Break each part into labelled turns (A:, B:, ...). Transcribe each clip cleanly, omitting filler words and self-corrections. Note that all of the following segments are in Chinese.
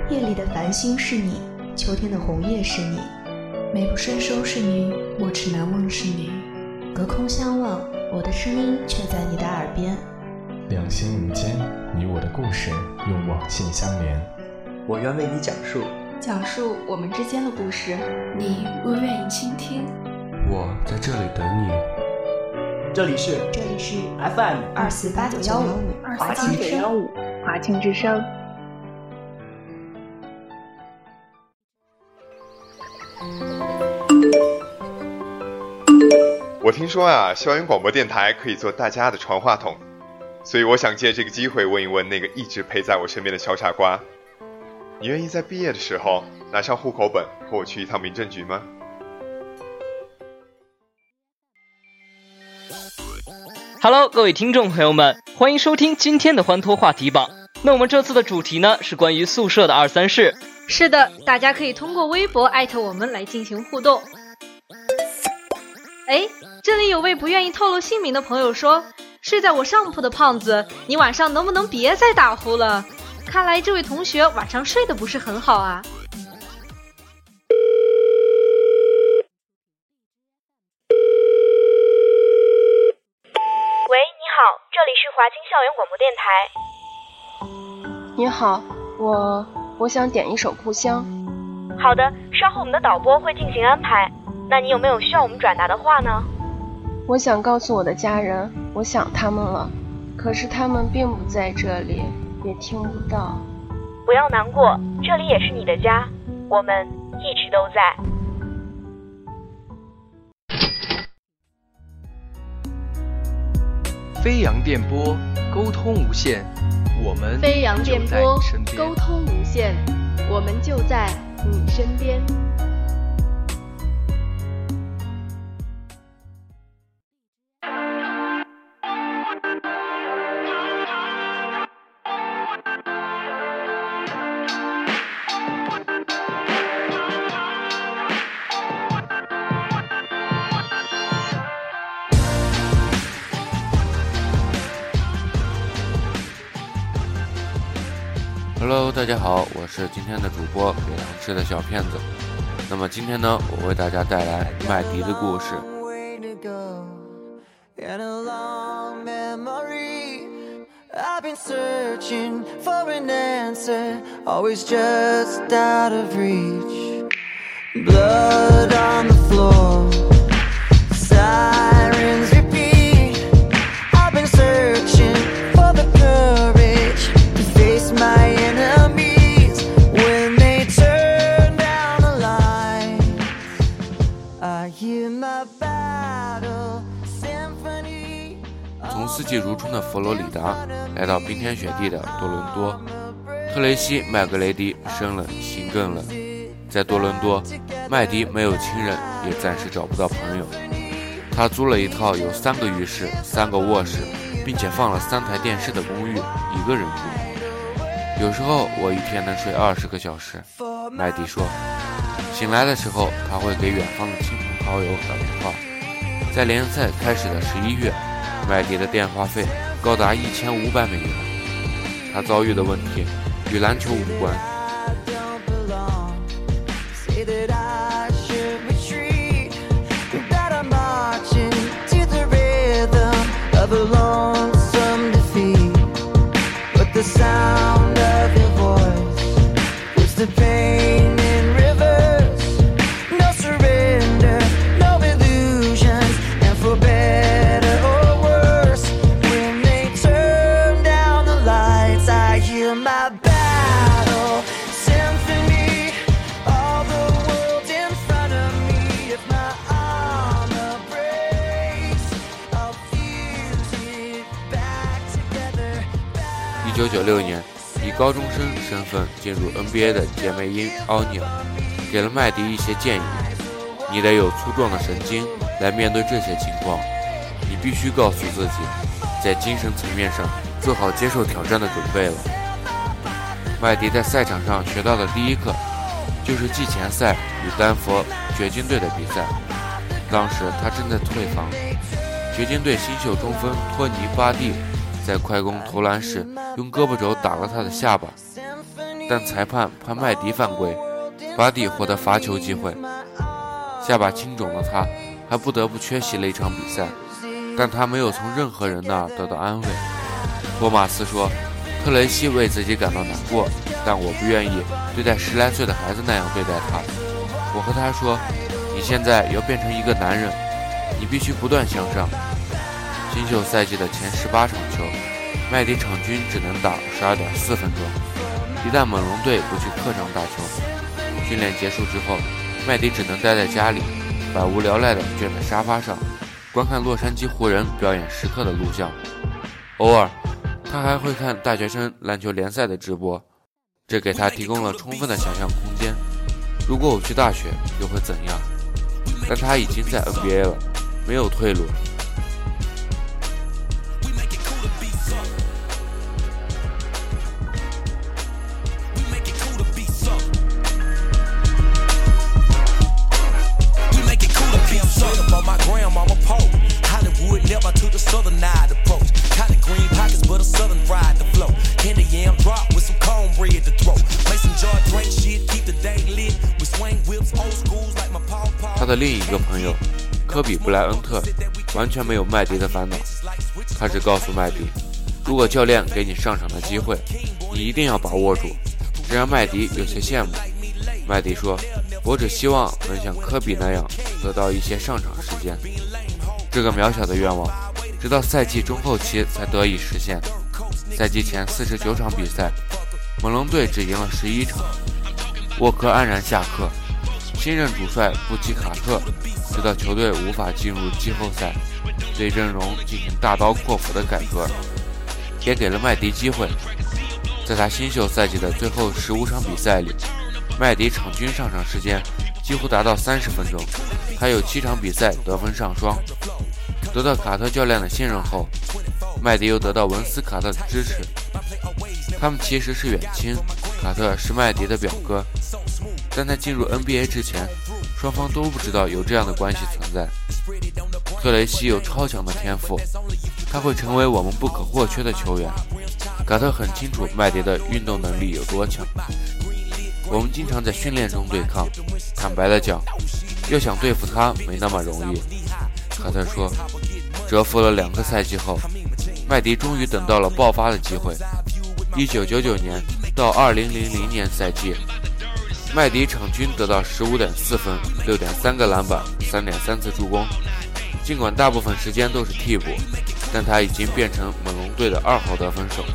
A: 夜里的繁星是你，秋天的红叶是你，
B: 美不胜收是你，莫齿难忘是你。
A: 隔空相望，我的声音却在你的耳边。
C: 两心无间，你我的故事用网信相连。
D: 我愿为你讲
B: 述我们之间的故事，你若愿意倾听，
C: 我在这里等你。
D: 这里是 FM
A: 24895
E: 华清之声。
F: 我听说啊，校园广播电台可以做大家的传话筒，所以我想借这个机会问一问那个一直陪在我身边的小傻瓜，你愿意在毕业的时候拿上户口本和我去一趟民政局吗？
G: Hello， 各位听众朋友们，欢迎收听今天的欢脱话题榜。那我们这次的主题呢是关于宿舍的二三事。
H: 是的，大家可以通过微博艾特我们来进行互动。这里有位不愿意透露姓名的朋友说，睡在我上铺的胖子，你晚上能不能别再打呼了？看来这位同学晚上睡得不是很好啊。
I: 喂，你好，这里是华清校园广播电台。
E: 你好，我想点一首故乡。
I: 好的，稍后我们的导播会进行安排。那你有没有需要我们转达的话呢？
E: 我想告诉我的家人，我想他们了，可是他们并不在这里，也听不到。
I: 不要难过，这里也是你的家，我们一直都在。
J: 飞扬电波，沟通无限，我们
K: 飞扬电波，沟通无限，我们就在你身边。
L: Hello， 大家好，我是今天的主播给狼吃的小骗子。那么今天呢，我为大家带来麦迪的故事。
M: I've been searching for an answer, always just out of reach. Blood on the floor, sirens repeat. I've been searching for the courage to face my enemies when they turn down the lights. I hear my battle symphony.
L: 从四季如春的佛罗里达来到冰天雪地的多伦多，特雷西·麦格雷迪生冷心更冷。在多伦多，麦迪没有亲人，也暂时找不到朋友。他租了一套有3个浴室、3个卧室，并且放了3台电视的公寓，一个人住。有时候我一天能睡20个小时，麦迪说。醒来的时候，他会给远方的亲朋好友打电话。在联赛开始的11月，麦迪的电话费高达$1500。他遭遇的问题与篮球无关。
M: The sound of your voice puts the pain in reverse. No surrender, no illusions, and for better or worse, when they turn down the lights, I hear my battle symphony. All the world in front of me. If my armor breaks, I'll fuse it back together.
L: 1996年，以高中生身份进入 NBA 的姐妹鹰奥尼尔给了麦迪一些建议：你得有粗壮的神经来面对这些情况，你必须告诉自己，在精神层面上做好接受挑战的准备了。麦迪在赛场上学到的第一课，就是季前赛与丹佛掘金队的比赛。当时他正在退房，掘金队新秀中锋托尼·巴蒂在快攻投篮时用胳膊肘打了他的下巴。 但裁判判麦迪犯规，巴蒂获得罚球机会。下巴青肿的他还不得不缺席了一场比赛，但他没有从任何人那儿得到安慰。托马斯说，特雷西为自己感到难过，但我不愿意对待10来岁的孩子那样对待他。我和他说，你现在要变成一个男人，你必须不断向上。新秀赛季的前18场球，麦迪场均只能打12.4分钟。一旦猛龙队不去客场打球，训练结束之后，麦迪只能待在家里，百无聊赖地卷在沙发上，观看洛杉矶湖人表演时刻的录像。偶尔，他还会看大学生篮球联赛的直播，这给他提供了充分的想象空间。如果我去大学，又会怎样？但他已经在 NBA 了，没有退路。他的另一个朋友科比布莱恩特完全没有麦迪的烦恼，他只告诉麦迪，如果教练给你上场的机会，你一定要把握住，这让麦迪有些羡慕。麦迪说，我只希望能像科比那样得到一些上场时间。这个渺小的愿望直到赛季中后期才得以实现。赛季前49场比赛，猛龙队只赢了11场。沃克安然下课，新任主帅布奇卡特知道球队无法进入季后赛，对阵容进行大刀阔斧的改革，也给了麦迪机会。在他新秀赛季的最后15场比赛里，麦迪场均上场时间几乎达到30分钟，还有7场比赛得分上双。得到卡特教练的信任后，麦迪又得到文斯卡特的支持。他们其实是远亲，卡特是麦迪的表哥，但在进入 NBA 之前，双方都不知道有这样的关系存在。特雷西有超强的天赋，他会成为我们不可或缺的球员。卡特很清楚麦迪的运动能力有多强，我们经常在训练中对抗，坦白地讲，要想对付他没那么容易。卡特说，蛰伏了2个赛季后，麦迪终于等到了爆发的机会。1999年到2000年赛季，麦迪场均得到15.4分、6.3个篮板、3.3次助攻。尽管大部分时间都是替补，但他已经变成猛龙队的2号得分手。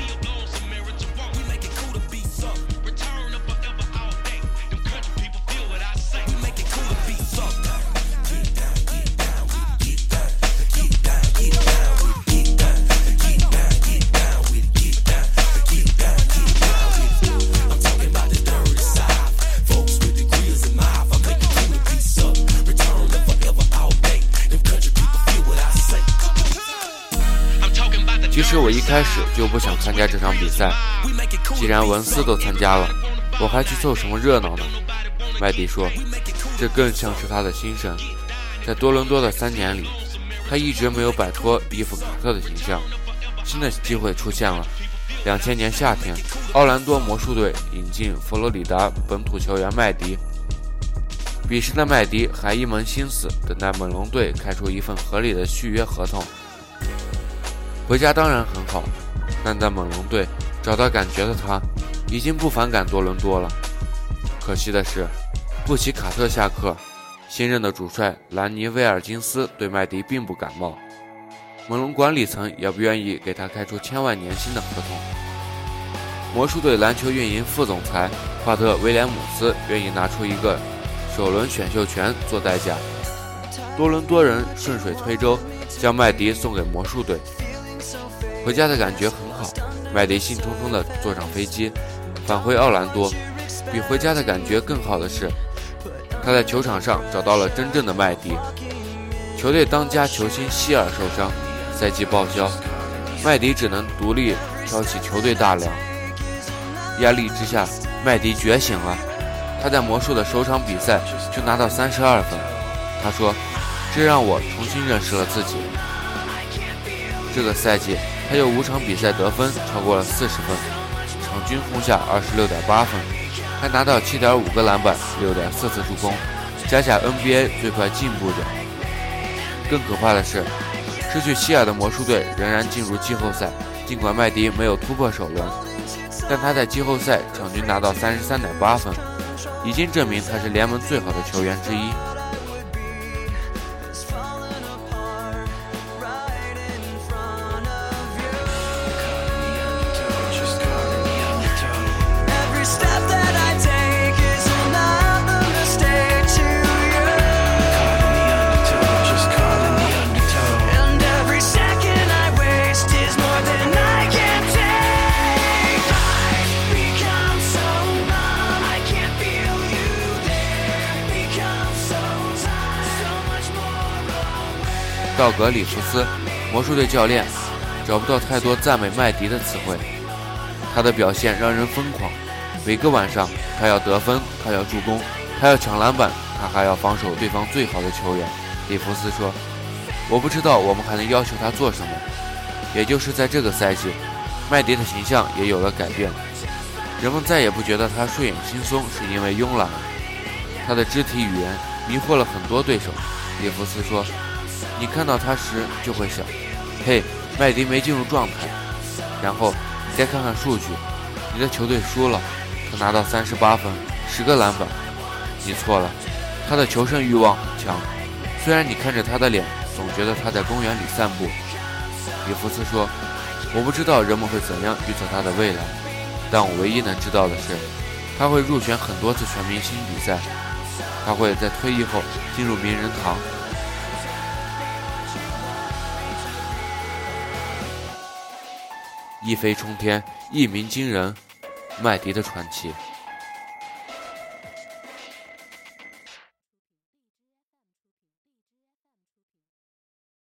L: 其实我一开始就不想参加这场比赛，既然文斯都参加了，我还去凑什么热闹呢？麦迪说，这更像是他的心声。在多伦多的3年里，他一直没有摆脱依附卡特的形象。新的机会出现了。2000年夏天，奥兰多魔术队引进佛罗里达本土球员麦迪。彼时的麦迪还一门心思等待猛龙队开出一份合理的续约合同。回家当然很好，但在猛龙队找到感觉的他已经不反感多伦多了。可惜的是，布奇卡特下课，新任的主帅兰尼威尔金斯对麦迪并不感冒，猛龙管理层也不愿意给他开出1000万年薪的合同。魔术队篮球运营副总裁帕特威廉姆斯愿意拿出一个首轮选秀权做代价。多伦多人顺水推舟，将麦迪送给魔术队。回家的感觉很好，麦迪兴冲冲地坐上飞机返回奥兰多。比回家的感觉更好的是，他在球场上找到了真正的麦迪。球队当家球星希尔受伤，赛季报销，麦迪只能独立挑起球队大梁。压力之下，麦迪觉醒了。他在魔术的首场比赛就拿到32分。他说，这让我重新认识了自己。这个赛季他有5场比赛得分超过了40分， 场均轰下26.8分，还拿到7.5个篮板、6.4次助攻，加下 NBA 最快进步者。更可怕的是，失去希尔的魔术队仍然进入季后赛，尽管麦迪没有突破首轮，但他在季后赛场均拿到33.8分，已经证明他是联盟最好的球员之一。道格里夫斯，魔术队教练，找不到太多赞美麦迪的词汇。他的表现让人疯狂，每个晚上他要得分，他要助攻，他要抢篮板，他还要防守对方最好的球员。里夫斯说：“我不知道我们还能要求他做什么。”也就是在这个赛季，麦迪的形象也有了改变，人们再也不觉得他睡眼惺忪是因为慵懒了。他的肢体语言迷惑了很多对手。里夫斯说：“你看到他时就会想，嘿，麦迪没进入状态。然后你再看看数据，你的球队输了，他拿到38分，10个篮板。你错了，他的求胜欲望很强。虽然你看着他的脸，总觉得他在公园里散步。”里夫斯说：“我不知道人们会怎样预测他的未来，但我唯一能知道的是，他会入选很多次全明星比赛，他会在退役后进入名人堂。”一飞冲天，一鸣惊人，麦迪的传奇。